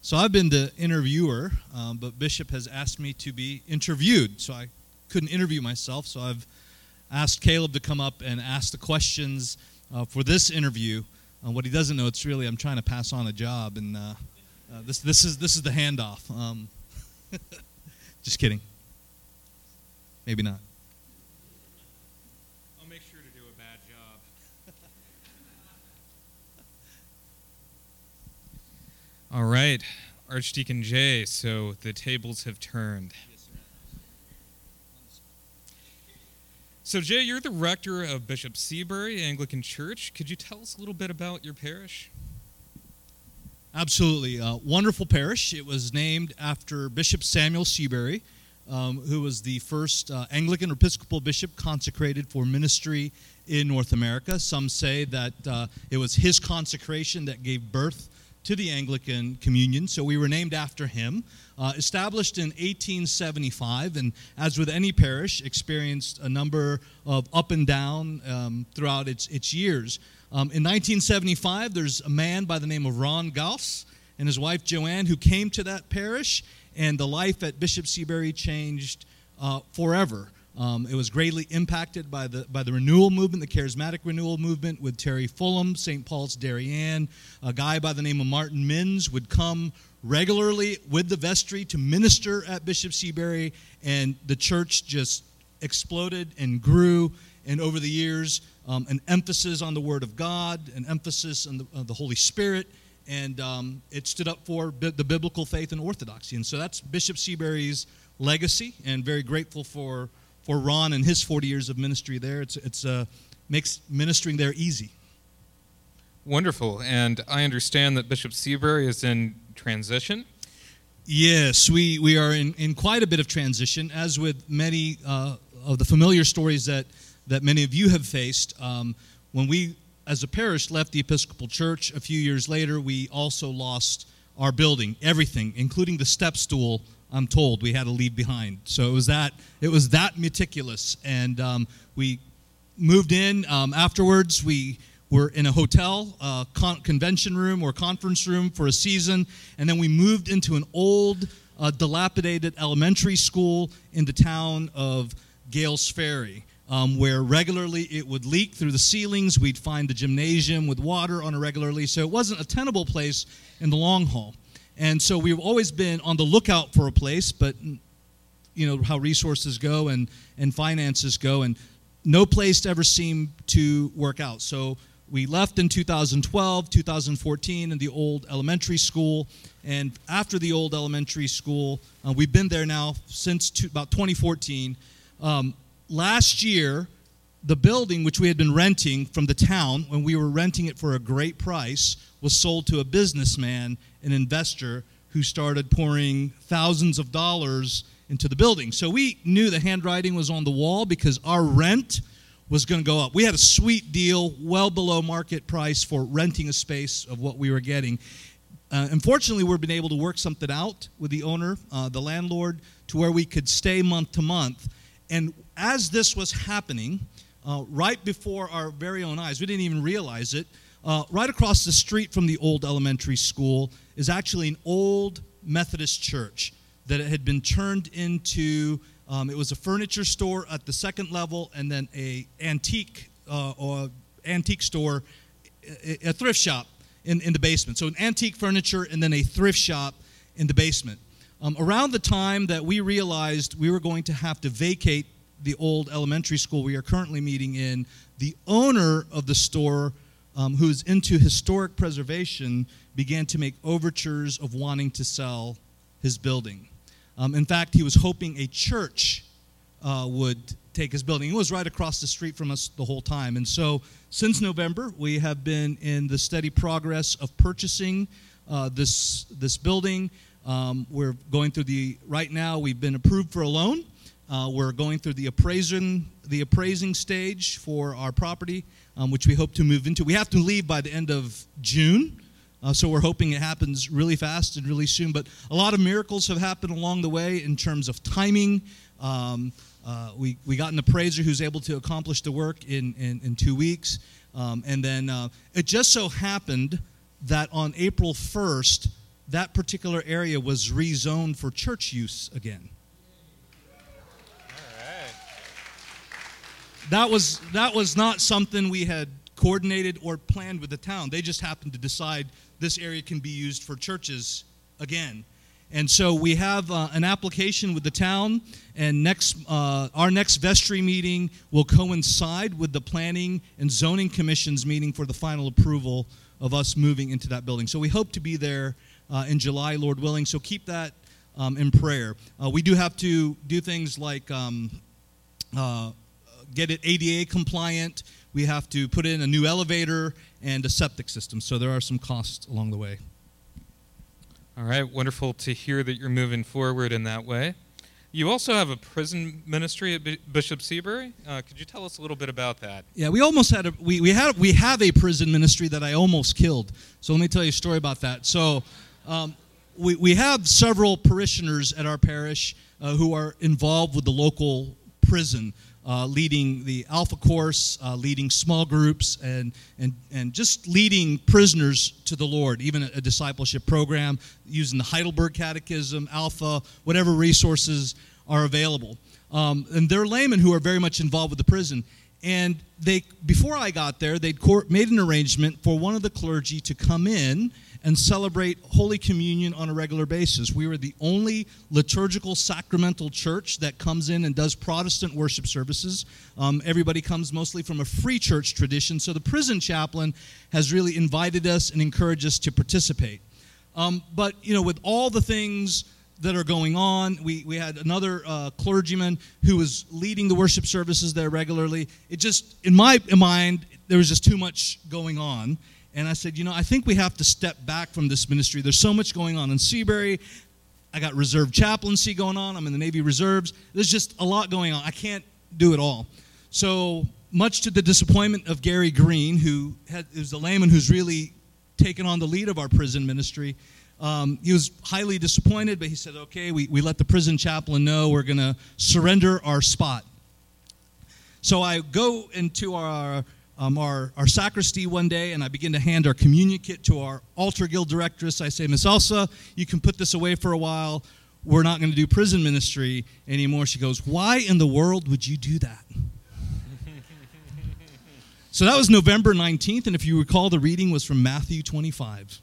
So I've been the interviewer, but Bishop has asked me to be interviewed. So I couldn't interview myself, so I've asked Caleb to come up and ask the questions for this interview. What he doesn't know, it's really I'm trying to pass on a job, and this is the handoff. Just kidding. Maybe not. I'll make sure to do a bad job. All right, Archdeacon Jay, so the tables have turned. So Jay, you're the rector of Bishop Seabury Anglican Church. Could you tell us a little bit about your parish? Absolutely. Wonderful parish. It was named after Bishop Samuel Seabury, who was the first Anglican Episcopal bishop consecrated for ministry in North America. Some say that it was his consecration that gave birth to the Anglican Communion, so we were named after him. Established in 1875, and as with any parish, experienced a number of up and down throughout its years. In 1975, there's a man by the name of Ron Gauss and his wife Joanne who came to that parish, and the life at Bishop Seabury changed forever. It was greatly impacted by the renewal movement, the charismatic renewal movement with Terry Fulham, St. Paul's Darien. A guy by the name of Martin Minns would come regularly with the vestry to minister at Bishop Seabury, and the church just exploded and grew. And over the years, an emphasis on the Word of God, an emphasis on the Holy Spirit, and it stood up for the biblical faith and orthodoxy. And so that's Bishop Seabury's legacy, and very grateful for Ron and his 40 years of ministry there. It's makes ministering there easy. Wonderful. And I understand that Bishop Seabury is in transition. Yes, we are in quite a bit of transition, as with many of the familiar stories that many of you have faced. When we, as a parish, left the Episcopal Church a few years later, we also lost our building, everything, including the step stool. I'm told we had to leave behind. So it was that meticulous, and we moved in. Afterwards, we were in a hotel, convention room or conference room for a season, and then we moved into an old, dilapidated elementary school in the town of Gales Ferry, where regularly it would leak through the ceilings. We'd find the gymnasium with water on a regularly, so it wasn't a tenable place in the long haul. And so we've always been on the lookout for a place, but you know how resources go and finances go, and no place ever seemed to work out. So we left in 2012, 2014 in the old elementary school, and after the old elementary school, we've been there now since about 2014. Last year, the building which we had been renting from the town, when we were renting it for a great price, was sold to a businessman, an investor, who started pouring thousands of dollars into the building. So we knew the handwriting was on the wall because our rent was going to go up. We had a sweet deal, well below market price for renting a space of what we were getting. Unfortunately, we've been able to work something out with the owner, the landlord, to where we could stay month to month. And as this was happening, right before our very own eyes, we didn't even realize it, right across the street from the old elementary school is actually an old Methodist church that had been turned into, it was a furniture store at the second level, and then a antique store, a thrift shop in the basement. So an antique furniture and then a thrift shop in the basement. Around the time that we realized we were going to have to vacate the old elementary school we are currently meeting in, the owner of the store, who's into historic preservation, began to make overtures of wanting to sell his building. In fact, he was hoping a church would take his building. It was right across the street from us the whole time. And so since November, we have been in the steady progress of purchasing this building. We're going through right now we've been approved for a loan. We're going through the appraising stage for our property, which we hope to move into. We have to leave by the end of June, so we're hoping it happens really fast and really soon. But a lot of miracles have happened along the way in terms of timing. We got an appraiser who's able to accomplish the work in 2 weeks. And then it just so happened that on April 1st, that particular area was rezoned for church use again. That was not something we had coordinated or planned with the town. They just happened to decide this area can be used for churches again. And so we have an application with the town, and our next vestry meeting will coincide with the Planning and Zoning Commission's meeting for the final approval of us moving into that building. So we hope to be there in July, Lord willing, so keep that in prayer. We do have to do things like get it ADA compliant. We have to put in a new elevator and a septic system, so there are some costs along the way. All right, wonderful to hear that you're moving forward in that way. You also have a prison ministry at Bishop Seabury. Could you tell us a little bit about that? Yeah, we almost had we have a prison ministry that I almost killed. So let me tell you a story about that. So we have several parishioners at our parish who are involved with the local prison, leading the Alpha course, leading small groups, and just leading prisoners to the Lord, even a discipleship program, using the Heidelberg Catechism, Alpha, whatever resources are available. And they're laymen who are very much involved with the prison. And before I got there, they'd made an arrangement for one of the clergy to come in and celebrate Holy Communion on a regular basis. We were the only liturgical sacramental church that comes in and does Protestant worship services. Everybody comes mostly from a free church tradition, so the prison chaplain has really invited us and encouraged us to participate. But, with all the things that are going on, we had another clergyman who was leading the worship services there regularly. It just, in my mind, there was just too much going on. And I said, I think we have to step back from this ministry. There's so much going on in Seabury. I got reserve chaplaincy going on. I'm in the Navy Reserves. There's just a lot going on. I can't do it all. So much to the disappointment of Gary Green, who is a layman who's really taken on the lead of our prison ministry, he was highly disappointed, but he said, okay, we let the prison chaplain know we're going to surrender our spot. So I go into our sacristy one day, and I begin to hand our communion kit to our altar guild directress. I say, Miss Elsa, you can put this away for a while. We're not going to do prison ministry anymore. She goes, why in the world would you do that? So that was November 19th, and if you recall, the reading was from Matthew 25.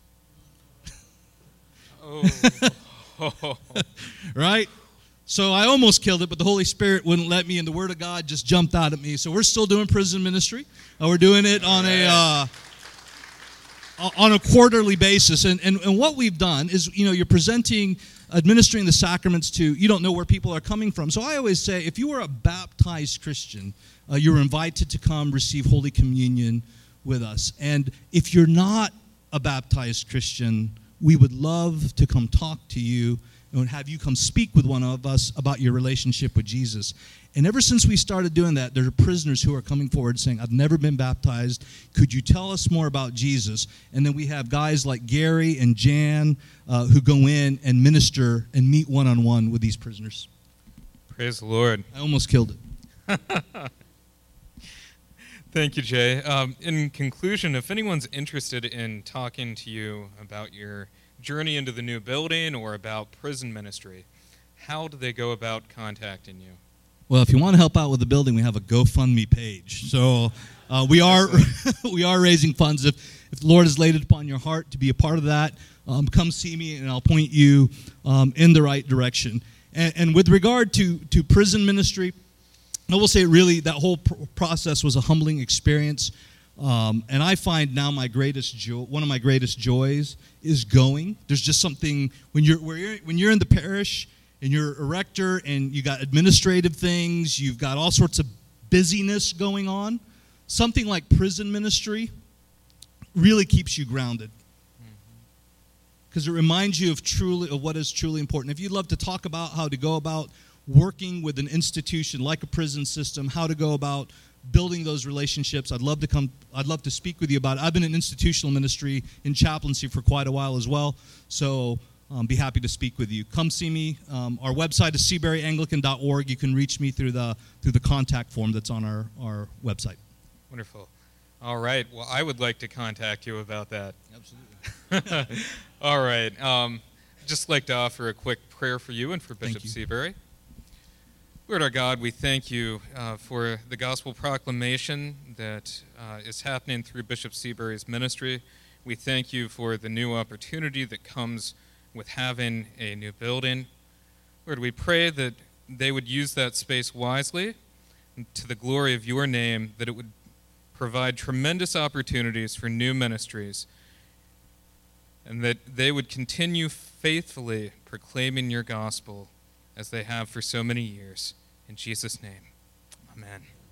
Oh. Right? So I almost killed it, but the Holy Spirit wouldn't let me, and the Word of God just jumped out at me. So we're still doing prison ministry. We're doing it on a quarterly basis. And what we've done is, you're administering the sacraments to, you don't know where people are coming from. So I always say, if you are a baptized Christian, you're invited to come receive Holy Communion with us. And if you're not a baptized Christian, we would love to come talk to you and have you come speak with one of us about your relationship with Jesus. And ever since we started doing that, there are prisoners who are coming forward saying, I've never been baptized. Could you tell us more about Jesus? And then we have guys like Gary and Jan who go in and minister and meet one-on-one with these prisoners. Praise the Lord. I almost killed it. Thank you, Jay. In conclusion, if anyone's interested in talking to you about your journey into the new building or about prison ministry, how do they go about contacting you? Well, if you want to help out with the building, we have a GoFundMe page. So we are raising funds. If the Lord has laid it upon your heart to be a part of that, come see me and I'll point you in the right direction. And with regard to prison ministry, I will say really that whole process was a humbling experience. And I find now one of my greatest joys is going. There's just something when you're in the parish and you're a rector and you got administrative things, you've got all sorts of busyness going on. Something like prison ministry really keeps you grounded because it reminds you of what is truly important. If you'd love to talk about how to go about working with an institution like a prison system, how to go about building those relationships, I'd love to speak with you about it. I've been in institutional ministry in chaplaincy for quite a while as well, so be happy to speak with you. Come see me. Our website is seaburyanglican.org. You can reach me through the contact form that's on our website. Wonderful. All right. Well, I would like to contact you about that. Absolutely. All right. Just like to offer a quick prayer for you and for Thank Bishop you. Seabury. Lord our God, we thank you for the gospel proclamation that is happening through Bishop Seabury's ministry. We thank you for the new opportunity that comes with having a new building. Lord, we pray that they would use that space wisely to the glory of your name, that it would provide tremendous opportunities for new ministries, and that they would continue faithfully proclaiming your gospel as they have for so many years. In Jesus' name, amen.